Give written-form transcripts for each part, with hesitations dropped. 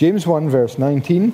James 1 verse 19.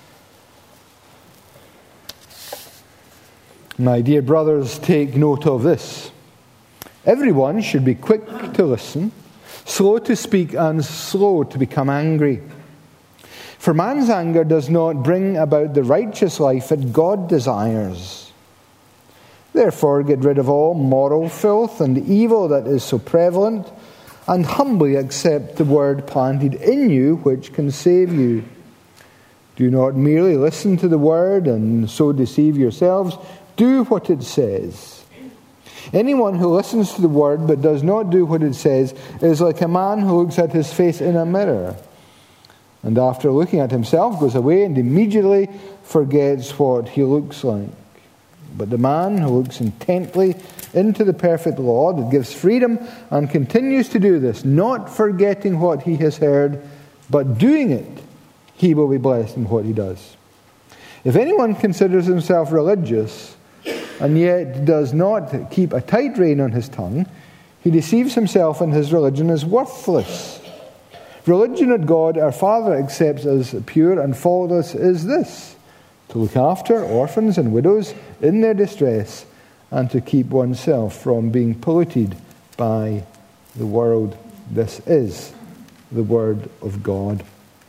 My dear brothers, take note of this. Everyone should be quick to listen, slow to speak, and slow to become angry. For man's anger does not bring about the righteous life that God desires. Therefore, get rid of all moral filth and evil that is so prevalent, and humbly accept the word planted in you, which can save you. Do not merely listen to the word and so deceive yourselves. Do what it says. Anyone who listens to the word but does not do what it says is like a man who looks at his face in a mirror, and after looking at himself goes away and immediately forgets what he looks like. But the man who looks intently into the perfect law that gives freedom and continues to do this, not forgetting what he has heard, but doing it, he will be blessed in what he does. If anyone considers himself religious and yet does not keep a tight rein on his tongue, he deceives himself, and his religion is worthless. Religion that God our Father accepts as pure and faultless is this: to look after orphans and widows in their distress, and to keep oneself from being polluted by the world. This is the Word of God.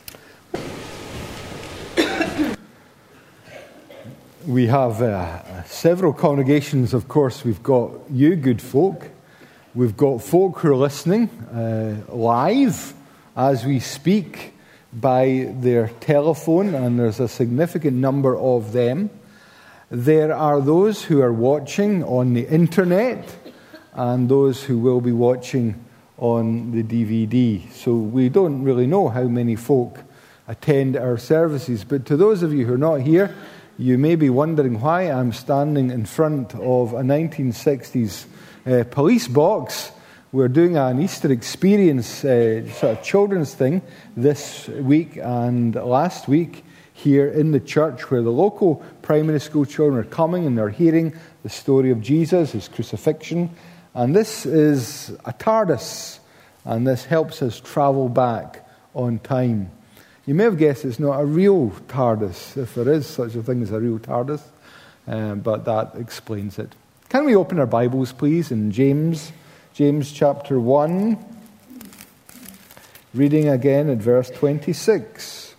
We have several congregations, of course. We've got you, good folk. We've got folk who are listening live as we speak by their telephone, and there's a significant number of them. There are those who are watching on the internet, and those who will be watching on the DVD. So we don't really know how many folk attend our services, but to those of you who are not here, you may be wondering why I'm standing in front of a 1960s police box. We're doing an Easter experience sort of children's thing this week and last week here in the church, where the local primary school children are coming and they're hearing the story of Jesus, his crucifixion. And this is a TARDIS, and this helps us travel back on time. You may have guessed it's not a real TARDIS, if there is such a thing as a real TARDIS, but that explains it. Can we open our Bibles, please, in James chapter 1, reading again at verse 26.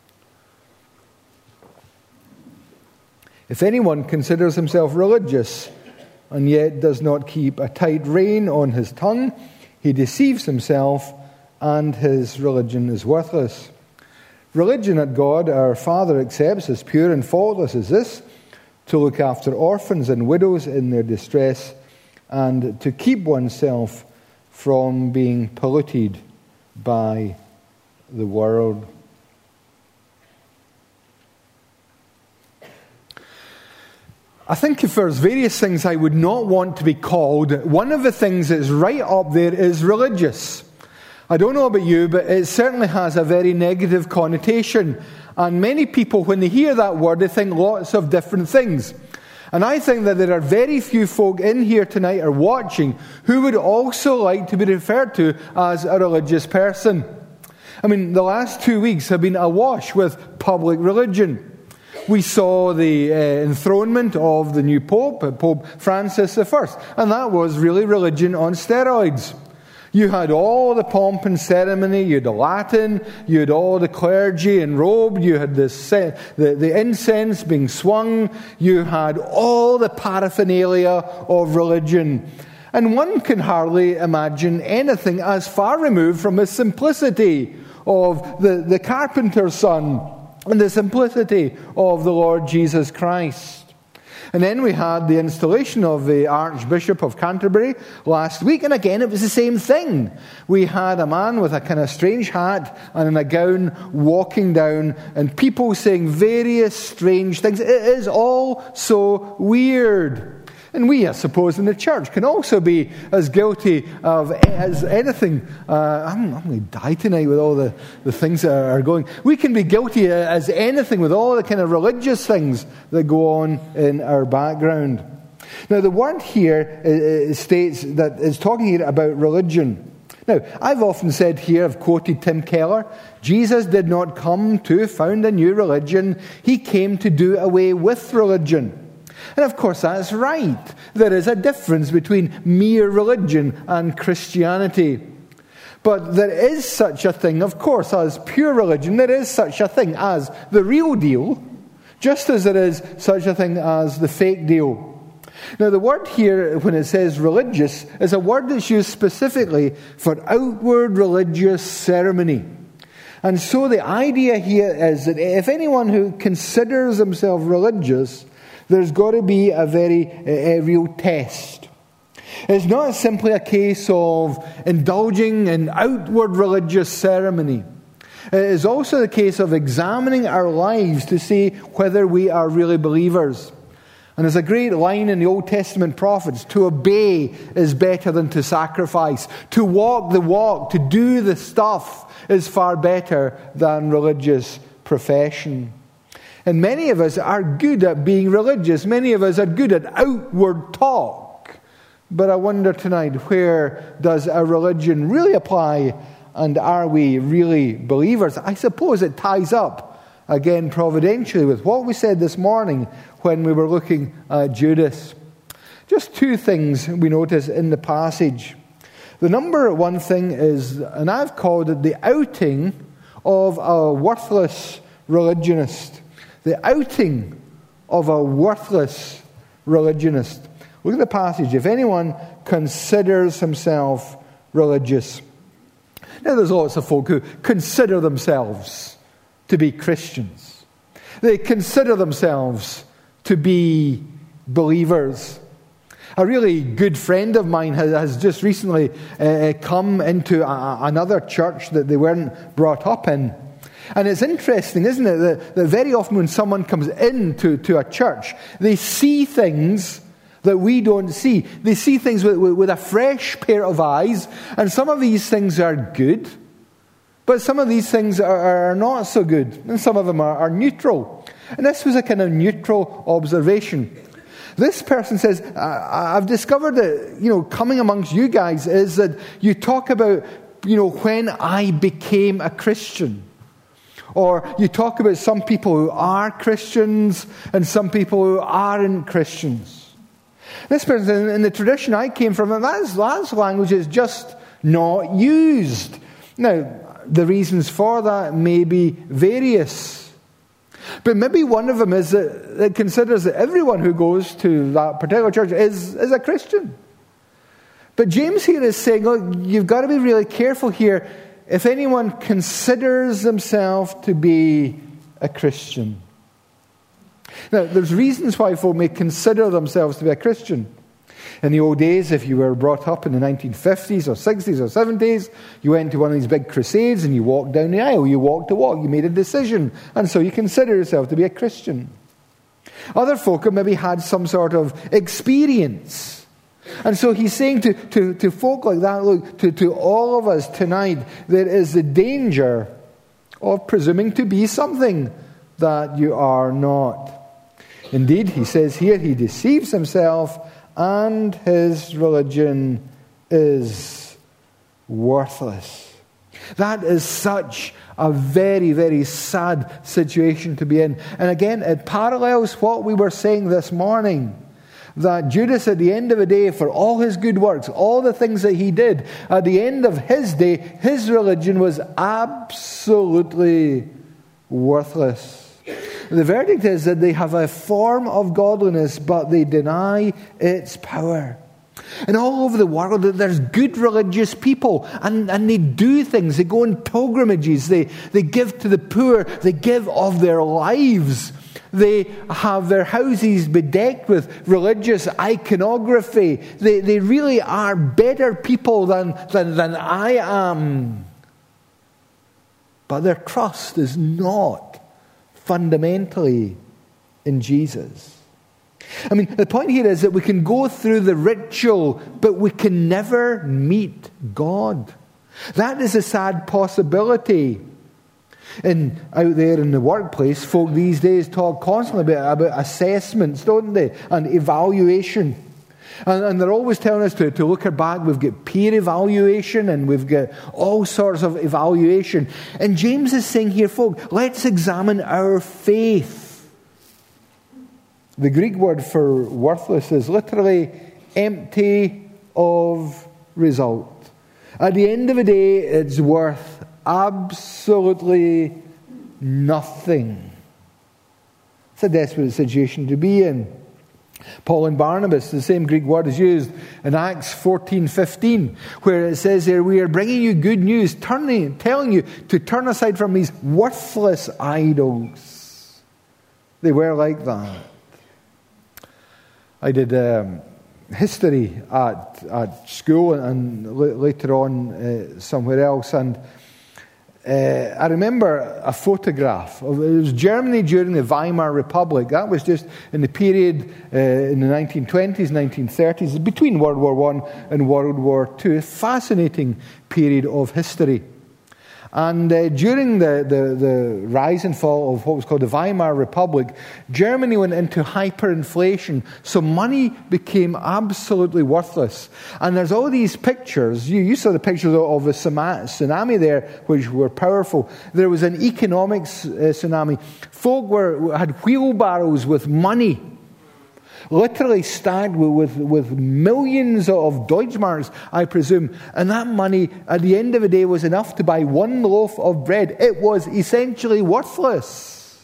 If anyone considers himself religious and yet does not keep a tight rein on his tongue, he deceives himself, and his religion is worthless. Religion that God our Father accepts as pure and faultless is this: to look after orphans and widows in their distress, and to keep oneself from being polluted by the world. I think if there's various things I would not want to be called, one of the things that's right up there is religious. I don't know about you, but it certainly has a very negative connotation. And many people, when they hear that word, they think lots of different things. And I think that there are very few folk in here tonight or watching who would also like to be referred to as a religious person. I mean, the last 2 weeks have been awash with public religion. We saw the enthronement of the new Pope, Pope Francis I, and that was really religion on steroids. You had all the pomp and ceremony, you had the Latin, you had all the clergy enrobed, you had the incense being swung, you had all the paraphernalia of religion. And one can hardly imagine anything as far removed from the simplicity of the carpenter's son and the simplicity of the Lord Jesus Christ. And then we had the installation of the Archbishop of Canterbury last week, and again it was the same thing. We had a man with a kind of strange hat and in a gown walking down, and people saying various strange things. It is all so weird. And we, I suppose, in the church can also be as guilty of as anything. I'm going to die tonight with all the things that are going. We can be guilty as anything with all the kind of religious things that go on in our background. Now, the word here states that it's talking here about religion. Now, I've often said here, I've quoted Tim Keller, Jesus did not come to found a new religion. He came to do away with religion. And of course, that's right. There is a difference between mere religion and Christianity. But there is such a thing, of course, as pure religion. There is such a thing as the real deal, just as there is such a thing as the fake deal. Now, the word here, when it says religious, is a word that's used specifically for outward religious ceremony. And so the idea here is that if anyone who considers himself religious, there's got to be a very real test. It's not simply a case of indulging in outward religious ceremony. It is also the case of examining our lives to see whether we are really believers. And there's a great line in the Old Testament prophets: to obey is better than to sacrifice. To walk the walk, to do the stuff, is far better than religious profession. And many of us are good at being religious. Many of us are good at outward talk. But I wonder tonight, where does our religion really apply? And are we really believers? I suppose it ties up, again providentially, with what we said this morning when we were looking at Judas. Just two things we notice in the passage. The number one thing is, and I've called it the outing of a worthless religionist. The outing of a worthless religionist. Look at the passage. If anyone considers himself religious. Now, there's lots of folk who consider themselves to be Christians. They consider themselves to be believers. A really good friend of mine has just recently come into another church that they weren't brought up in. And it's interesting, isn't it, that very often when someone comes into a church, they see things that we don't see. They see things with a fresh pair of eyes, and some of these things are good, but some of these things are not so good, and some of them are neutral. And this was a kind of neutral observation. This person says, I've discovered that, coming amongst you guys is that you talk about, when I became a Christian. Or you talk about some people who are Christians and some people who aren't Christians. This person, in the tradition I came from, that language is just not used. Now, the reasons for that may be various. But maybe one of them is that it considers that everyone who goes to that particular church is a Christian. But James here is saying, look, you've got to be really careful here. If anyone considers himself to be a Christian. Now, there's reasons why folk may consider themselves to be a Christian. In the old days, if you were brought up in the 1950s or 60s or 70s, you went to one of these big crusades and you walked down the aisle. You walked the walk. You made a decision. And so you consider yourself to be a Christian. Other folk have maybe had some sort of experience. And so he's saying to folk like that, look, to all of us tonight, there is the danger of presuming to be something that you are not. Indeed, he says here, he deceives himself and his religion is worthless. That is such a very, very sad situation to be in. And again, it parallels what we were saying this morning. That Judas, at the end of the day, for all his good works, all the things that he did, at the end of his day, his religion was absolutely worthless. The verdict is that they have a form of godliness, but they deny its power. And all over the world, there's good religious people, and they do things. They go on pilgrimages. They give to the poor. They give of their lives. They have their houses bedecked with religious iconography. They really are better people than I am. But their trust is not fundamentally in Jesus. I mean, the point here is that we can go through the ritual, but we can never meet God. That is a sad possibility. And out there in the workplace, folk these days talk constantly about assessments, don't they? And evaluation. And they're always telling us to look back. We've got peer evaluation and we've got all sorts of evaluation. And James is saying here, folk, let's examine our faith. The Greek word for worthless is literally empty of result. At the end of the day, it's worth absolutely nothing. It's a desperate situation to be in. Paul and Barnabas, the same Greek word is used in Acts 14:15, where it says there, we are bringing you good news, telling you to turn aside from these worthless idols. They were like that. I did history at school and later on somewhere else, and I remember a photograph. It was Germany during the Weimar Republic. That was just in the period in the 1920s, 1930s, between World War I and World War II. A fascinating period of history. And during the rise and fall of what was called the Weimar Republic, Germany went into hyperinflation, so money became absolutely worthless. And there's all these pictures. You saw the pictures of the tsunami there, which were powerful. There was an economics tsunami. Folk had wheelbarrows with money, literally stacked with millions of Deutschmarks, I presume. And that money, at the end of the day, was enough to buy one loaf of bread. It was essentially worthless.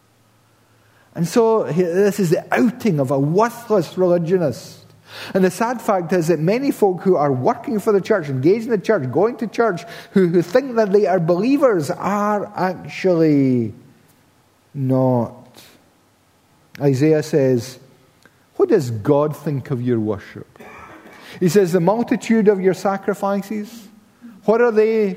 And so this is the outing of a worthless religionist. And the sad fact is that many folk who are working for the church, engaged in the church, going to church, who think that they are believers, are actually not. Isaiah says, what does God think of your worship? He says, the multitude of your sacrifices, what are they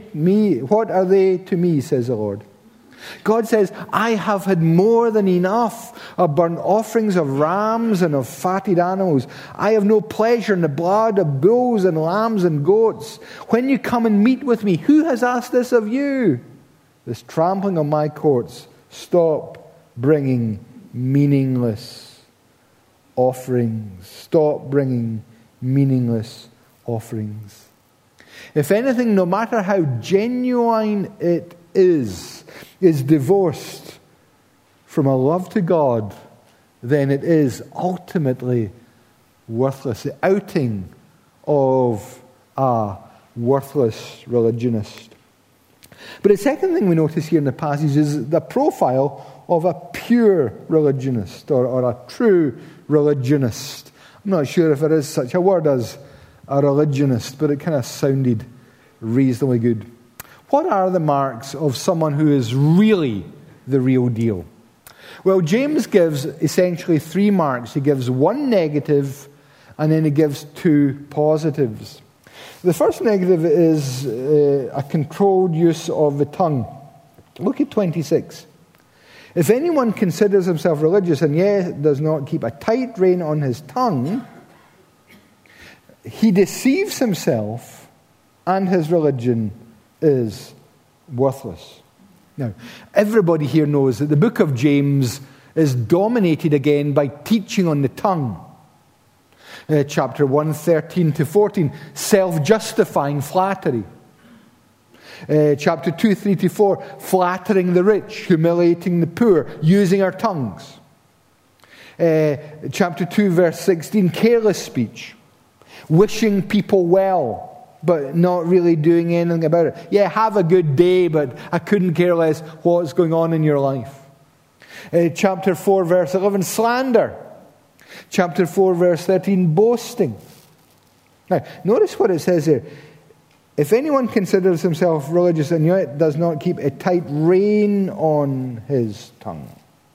to me, says the Lord. God says, I have had more than enough of burnt offerings of rams and of fatted animals. I have no pleasure in the blood of bulls and lambs and goats. When you come and meet with me, who has asked this of you? This trampling on my courts. Stop bringing meaningless offerings. Stop bringing meaningless offerings. If anything, no matter how genuine it is divorced from a love to God, then it is ultimately worthless. The outing of a worthless religionist. But the second thing we notice here in the passage is the profile of a pure religionist or a true religionist. I'm not sure if there is such a word as a religionist, but it kind of sounded reasonably good. What are the marks of someone who is really the real deal? Well, James gives essentially three marks. He gives one negative and then he gives two positives. The first negative is a controlled use of the tongue. Look at 26. If anyone considers himself religious and yet does not keep a tight rein on his tongue, he deceives himself and his religion is worthless. Now, everybody here knows that the book of James is dominated again by teaching on the tongue. Chapter 1, 13 to 14, self-justifying flattery. Chapter 2, 3 to 4, flattering the rich, humiliating the poor, using our tongues. Chapter 2, verse 16, careless speech. Wishing people well, but not really doing anything about it. Yeah, have a good day, but I couldn't care less what's going on in your life. Chapter 4, verse 11, slander. Chapter 4, verse 13, boasting. Now, notice what it says here. If anyone considers himself religious and yet does not keep a tight rein on his tongue.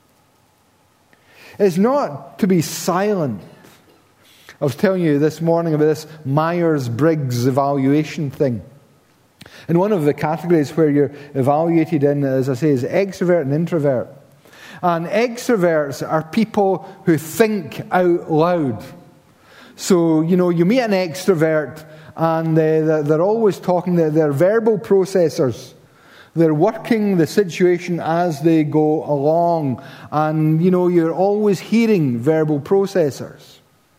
It's not to be silent. I was telling you this morning about this Myers-Briggs evaluation thing. And one of the categories where you're evaluated in, as I say, is extrovert and introvert. And extroverts are people who think out loud. So, you meet an extrovert and they're always talking, they're verbal processors. They're working the situation as they go along. And, you're always hearing verbal processors.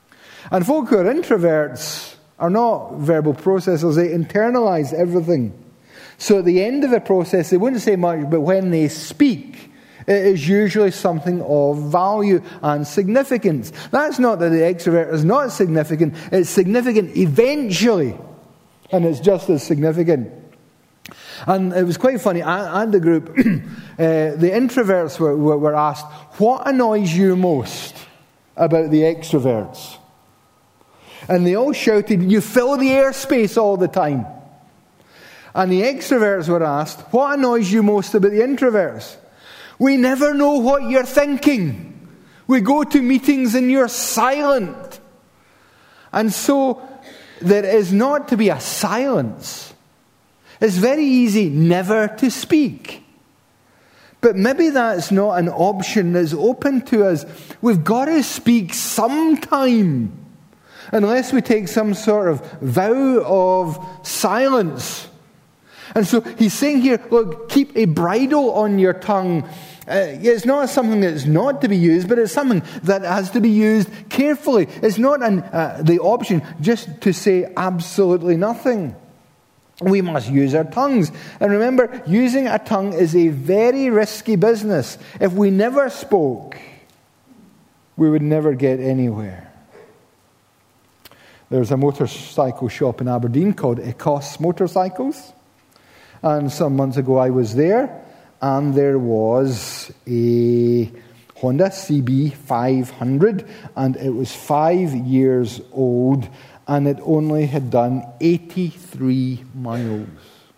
And folk who are introverts are not verbal processors. They internalize everything. So at the end of the process, they wouldn't say much, but when they speak, it is usually something of value and significance. That's not that the extrovert is not significant. It's significant eventually. And it's just as significant. And it was quite funny. At the group, the introverts were asked, what annoys you most about the extroverts? And they all shouted, you fill the airspace all the time. And the extroverts were asked, what annoys you most about the introverts? We never know what you're thinking. We go to meetings and you're silent. And so there is not to be a silence. It's very easy never to speak. But maybe that's not an option that's open to us. We've got to speak sometime. Unless we take some sort of vow of silence. And so he's saying here, look, keep a bridle on your tongue. It's not something that's not to be used, but it's something that has to be used carefully. It's not the option just to say absolutely nothing. We must use our tongues. And remember, using a tongue is a very risky business. If we never spoke, we would never get anywhere. There's a motorcycle shop in Aberdeen called Ecos Motorcycles. And some months ago I was there, and there was a Honda CB500, and it was 5 years old, and it only had done 83 miles.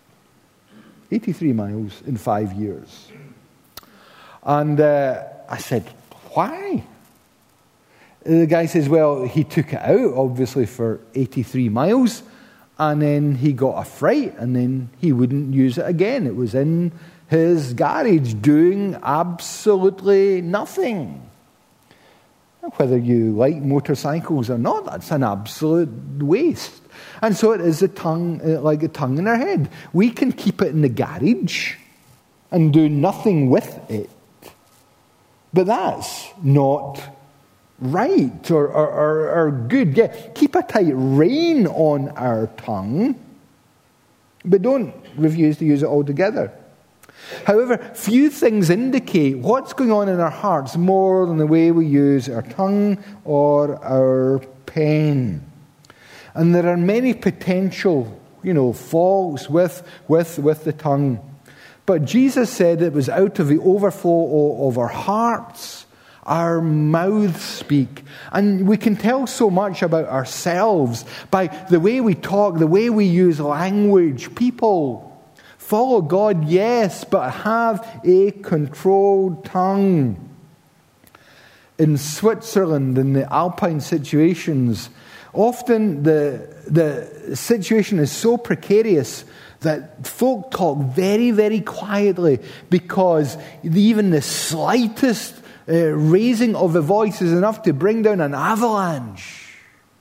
83 miles in 5 years. And I said, why? The guy says, well, he took it out, obviously, for 83 miles, and then he got a fright, and then he wouldn't use it again. It was in his garage doing absolutely nothing. Whether you like motorcycles or not, that's an absolute waste. And so it is a tongue, like a tongue in our head. We can keep it in the garage and do nothing with it. But that's not right or good. Yeah, keep a tight rein on our tongue, but don't refuse to use it altogether. However, few things indicate what's going on in our hearts more than the way we use our tongue or our pen. And there are many potential, faults with the tongue. But Jesus said it was out of the overflow of our hearts our mouths speak. And we can tell so much about ourselves by the way we talk, the way we use language. People follow God, yes, but have a controlled tongue. In Switzerland, in the Alpine situations, often the situation is so precarious that folk talk very, very quietly because even the slightest raising of the voice is enough to bring down an avalanche.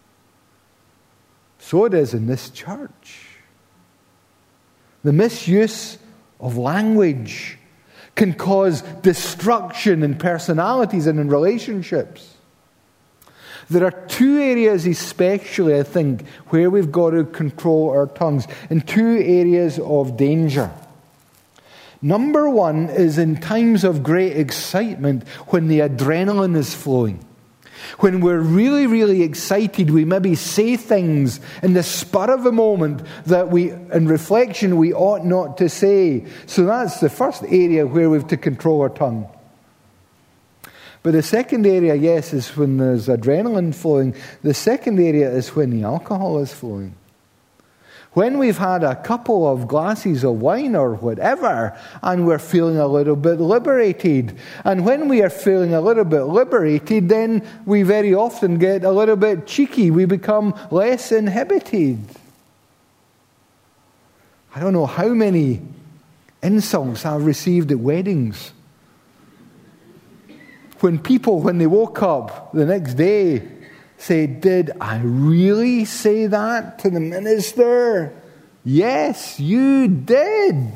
So it is in this church. The misuse of language can cause destruction in personalities and in relationships. There are two areas especially, I think, where we've got to control our tongues, in two areas of danger. Number one is in times of great excitement when the adrenaline is flowing. When we're really, really excited, we maybe say things in the spur of the moment that in reflection, we ought not to say. So that's the first area where we have to control our tongue. But the second area, yes, is when there's adrenaline flowing. The second area is when the alcohol is flowing. When we've had a couple of glasses of wine or whatever, and we're feeling a little bit liberated. And when we are feeling a little bit liberated, then we very often get a little bit cheeky. We become less inhibited. I don't know how many insults I've received at weddings. When people, when they woke up the next day, say, did I really say that to the minister? Yes, you did.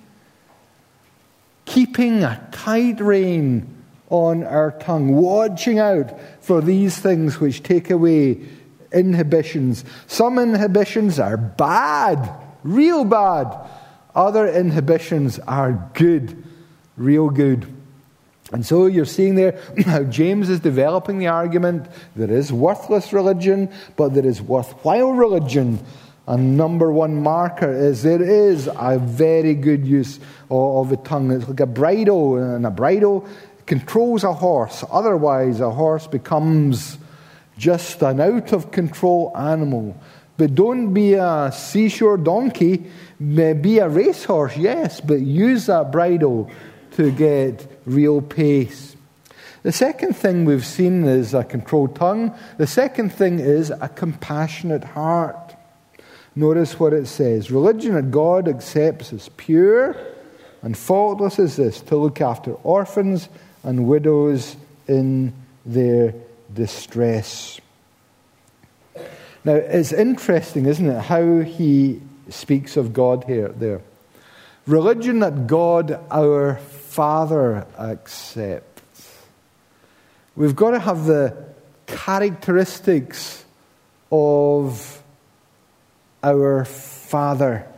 Keeping a tight rein on our tongue, watching out for these things which take away inhibitions. Some inhibitions are bad, real bad. Other inhibitions are good, real good. And so you're seeing there how James is developing the argument. There is worthless religion, but there is worthwhile religion. And number one marker is there is a very good use of the tongue. It's like a bridle, and a bridle controls a horse. Otherwise, a horse becomes just an out-of-control animal. But don't be a seashore donkey. Be a racehorse, yes, but use that bridle to get real pace. The second thing we've seen is a controlled tongue. The second thing is a compassionate heart. Notice what it says. Religion that God accepts as pure and faultless is this, to look after orphans and widows in their distress. Now, it's interesting, isn't it, how he speaks of God here. There. Religion that God, our Father, accepts. We've got to have the characteristics of our Father.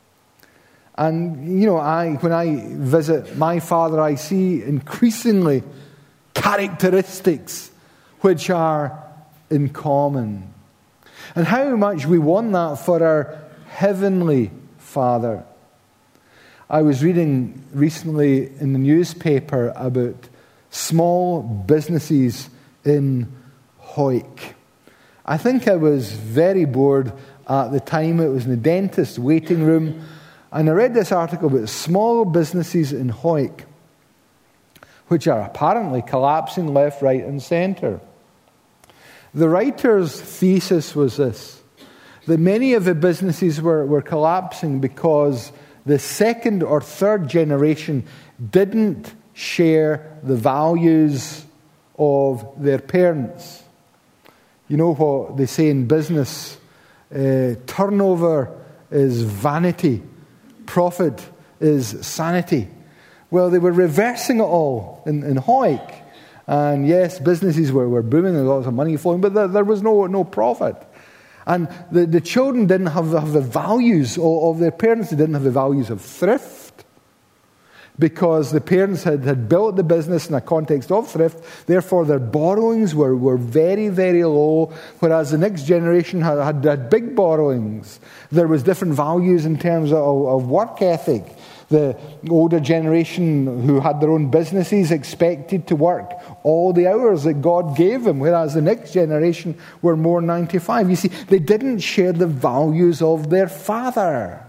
And, when I visit my father, I see increasingly characteristics which are in common. And how much we want that for our Heavenly Father. I was reading recently in the newspaper about small businesses in Hawick. I think I was very bored at the time. It was in the dentist's waiting room. And I read this article about small businesses in Hawick, which are apparently collapsing left, right, and centre. The writer's thesis was this, that many of the businesses were collapsing because the second or third generation didn't share the values of their parents. You know what they say in business? Turnover is vanity. Profit is sanity. Well, they were reversing it all in Hawick. And yes, businesses were booming, there was lots of money flowing, but there was no profit. And the children didn't have the values of their parents. They didn't have the values of thrift, because the parents had built the business in a context of thrift. Therefore, their borrowings were very, very low, whereas the next generation had big borrowings. There was different values in terms of work ethic. The older generation who had their own businesses expected to work all the hours that God gave them, whereas the next generation were more 9 to 5. You see, they didn't share the values of their father.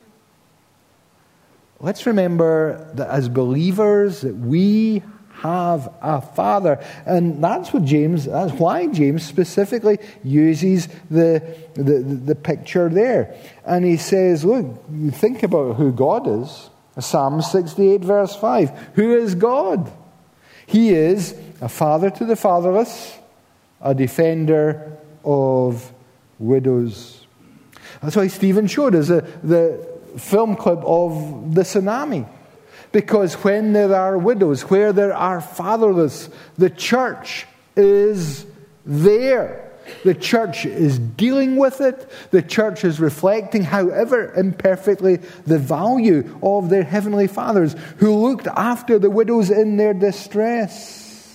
Let's remember that as believers that we have a Father. And that's why James specifically uses the picture there. And he says, look, think about who God is. Psalm 68 verse 5. Who is God? He is a father to the fatherless, a defender of widows. That's why Stephen showed us the film clip of the tsunami. Because when there are widows, where there are fatherless, the church is there. The church is dealing with it. The church is reflecting, however imperfectly, the value of their heavenly fathers who looked after the widows in their distress.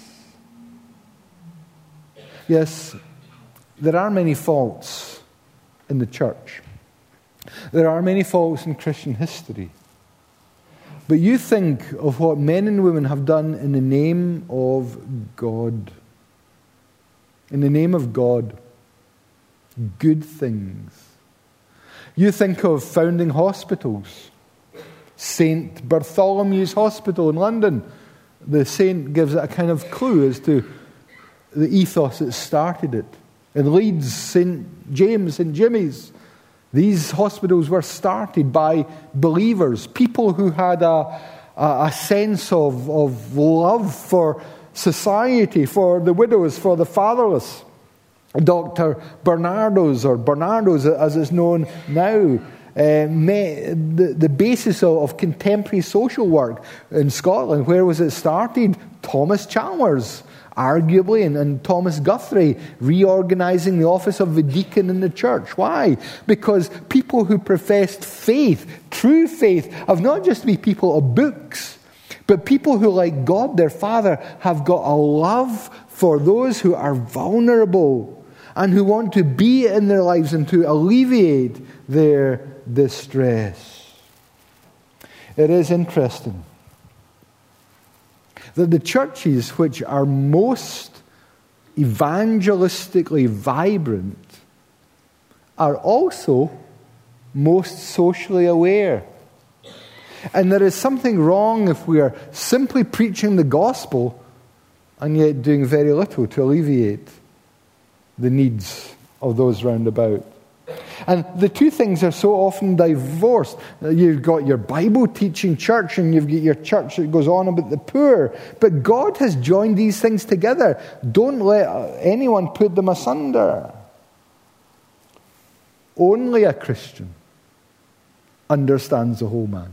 Yes, there are many faults in the church. There are many faults in Christian history. But you think of what men and women have done in the name of God. In the name of God. Good things. You think of founding hospitals. St. Bartholomew's Hospital in London. The saint gives it a kind of clue as to the ethos that started it. In Leeds, St. James, St. Jimmy's. These hospitals were started by believers, people who had a sense of love for society, for the widows, for the fatherless. Dr. Bernardo's, or Bernardo's as it's known now, the basis of contemporary social work in Scotland. Where was it started? Thomas Chalmers, arguably, and Thomas Guthrie reorganizing the office of the deacon in the church. Why? Because people who professed faith, true faith, have not just to be people of books, but people who, like God their Father, have got a love for those who are vulnerable and who want to be in their lives and to alleviate their distress. It is interesting that the churches which are most evangelistically vibrant are also most socially aware. And there is something wrong if we are simply preaching the gospel and yet doing very little to alleviate the needs of those round about. And the two things are so often divorced. You've got your Bible teaching church and you've got your church that goes on about the poor. But God has joined these things together. Don't let anyone put them asunder. Only a Christian understands the whole man.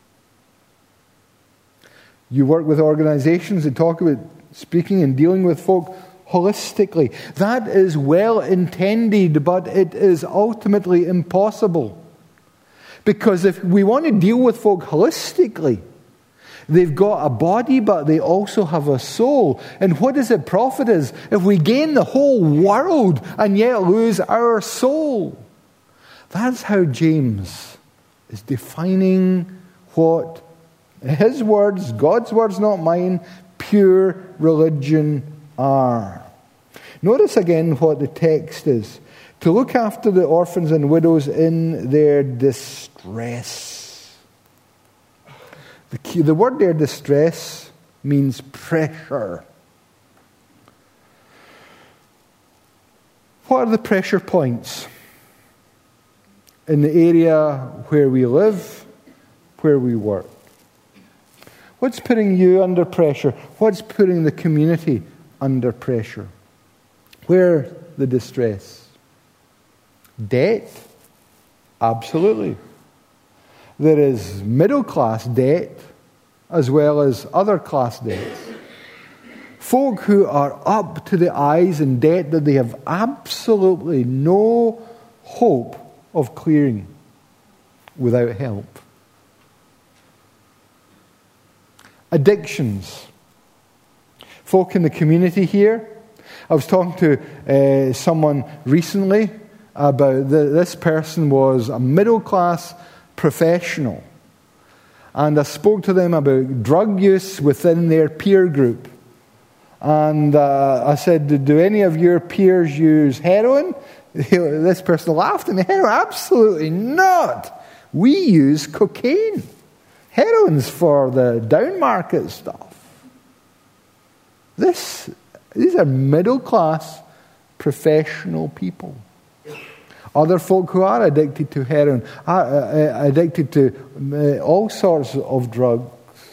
You work with organizations that talk about speaking and dealing with folk holistically. That is well intended, but it is ultimately impossible. Because if we want to deal with folk holistically, they've got a body, but they also have a soul. And what does it profit us if we gain the whole world and yet lose our soul? That's how James is defining what his words, God's words, not mine, pure religion are. Notice again what the text is. To look after the orphans and widows in their distress. The word there, distress, means pressure. What are the pressure points in the area where we live, where we work? What's putting you under pressure? What's putting the community under pressure? Where the distress? Debt? Absolutely. There is middle class debt as well as other class debts. Folk who are up to the eyes in debt that they have absolutely no hope of clearing without help. Addictions. Folk in the community here. I was talking to someone recently about this person was a middle-class professional. And I spoke to them about drug use within their peer group. And I said, do any of your peers use heroin? This person laughed at me. Heroin? Absolutely not. We use cocaine. Heroin's for the down market stuff. These are middle-class professional people. Other folk who are addicted to heroin, are addicted to all sorts of drugs.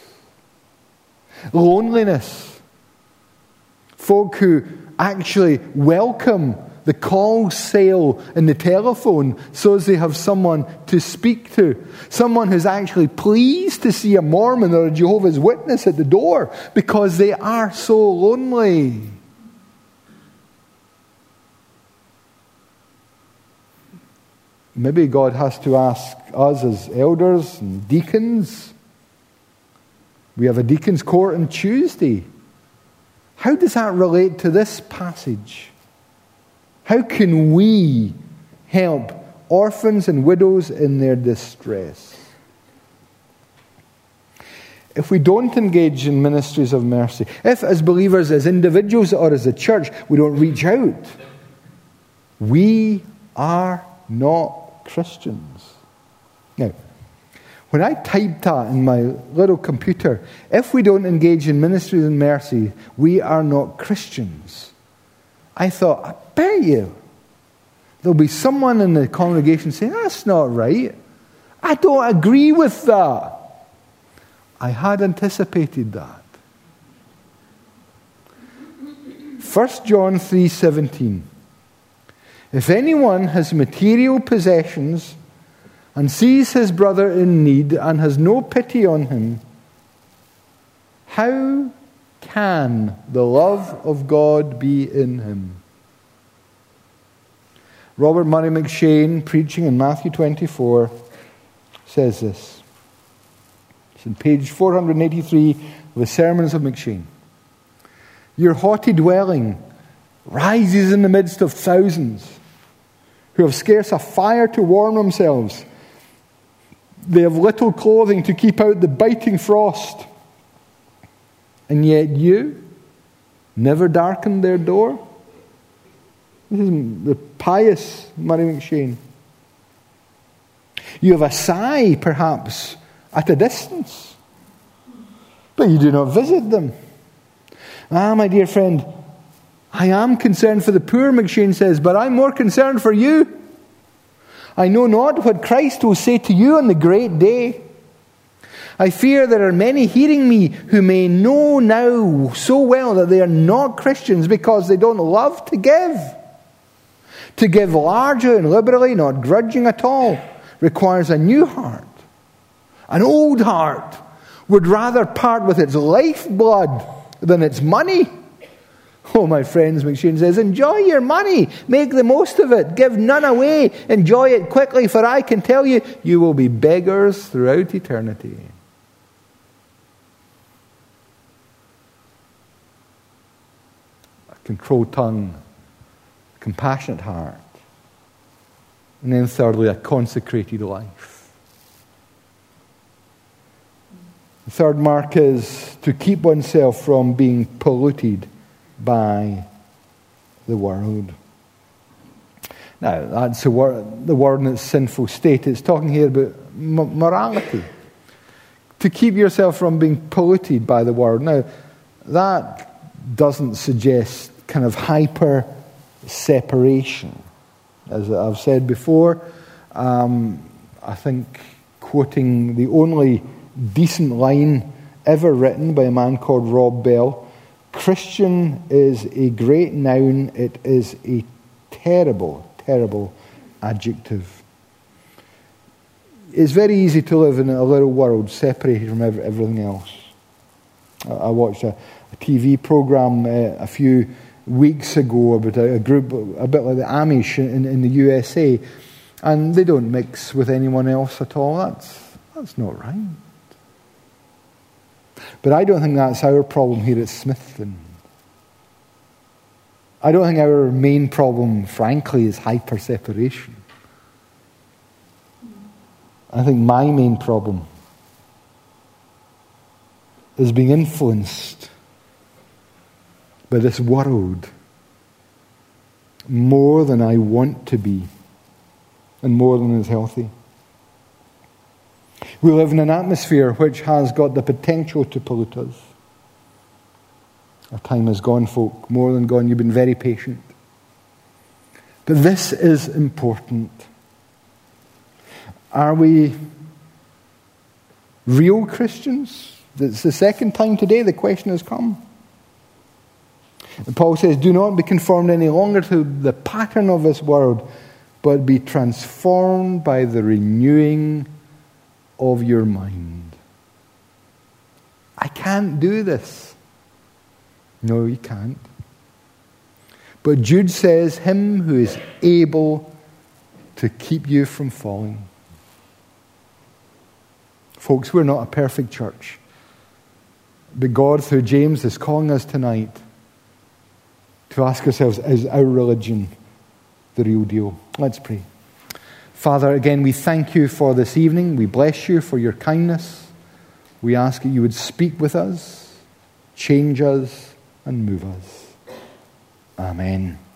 Loneliness. Folk who actually welcome the call sale in the telephone so as they have someone to speak to. Someone who's actually pleased to see a Mormon or a Jehovah's Witness at the door because they are so lonely. Maybe God has to ask us as elders and deacons. We have a deacon's court on Tuesday. How does that relate to this passage? How can we help orphans and widows in their distress? If we don't engage in ministries of mercy, if as believers, as individuals or as a church, we don't reach out, we are not Christians. Now, when I typed that in my little computer, if we don't engage in ministries of mercy, we are not Christians. I thought, I bet you there'll be someone in the congregation saying, that's not right. I don't agree with that. I had anticipated that. 1 John 3:17. If anyone has material possessions and sees his brother in need and has no pity on him, how can the love of God be in him? Robert Murray McCheyne, preaching in Matthew 24, says this. It's on page 483 of the Sermons of McCheyne. Your haughty dwelling rises in the midst of thousands who have scarce a fire to warm themselves. They have little clothing to keep out the biting frost. And yet you never darkened their door. This is the pious Murray McCheyne. You have a sigh, perhaps, at a distance, but you do not visit them. Ah, my dear friend, I am concerned for the poor, McCheyne says, but I'm more concerned for you. I know not what Christ will say to you on the great day. I fear there are many hearing me who may know now so well that they are not Christians because they don't love to give. To give largely and liberally, not grudging at all, requires a new heart. An old heart would rather part with its lifeblood than its money. Oh, my friends, McCheyne says, enjoy your money. Make the most of it. Give none away. Enjoy it quickly, for I can tell you, you will be beggars throughout eternity. A controlled tongue, a compassionate heart, and then thirdly, a consecrated life. The third mark is to keep oneself from being polluted by the world. Now, that's the world in its sinful state. It's talking here about morality. To keep yourself from being polluted by the world. Now, that doesn't suggest kind of hyper separation. As I've said before, I think quoting the only decent line ever written by a man called Rob Bell, Christian is a great noun, it is a terrible, terrible adjective. It's very easy to live in a little world separated from everything else. I watched a TV program a few weeks ago about a group a bit like the Amish in the USA, and they don't mix with anyone else at all. That's not right. But I don't think that's our problem here at Smithton. I don't think our main problem, frankly, is hyper-separation. I think my main problem is being influenced by this world more than I want to be and more than is healthy. We live in an atmosphere which has got the potential to pollute us. Our time is gone, folk, more than gone. You've been very patient. But this is important. Are we real Christians? It's the second time today the question has come. And Paul says, do not be conformed any longer to the pattern of this world, but be transformed by the renewing of your mind. I can't do this. No, you can't. But Jude says, him who is able to keep you from falling. Folks, we're not a perfect church. But God, through James, is calling us tonight to ask ourselves, is our religion the real deal? Let's pray. Father, again, we thank you for this evening. We bless you for your kindness. We ask that you would speak with us, change us, and move us. Amen.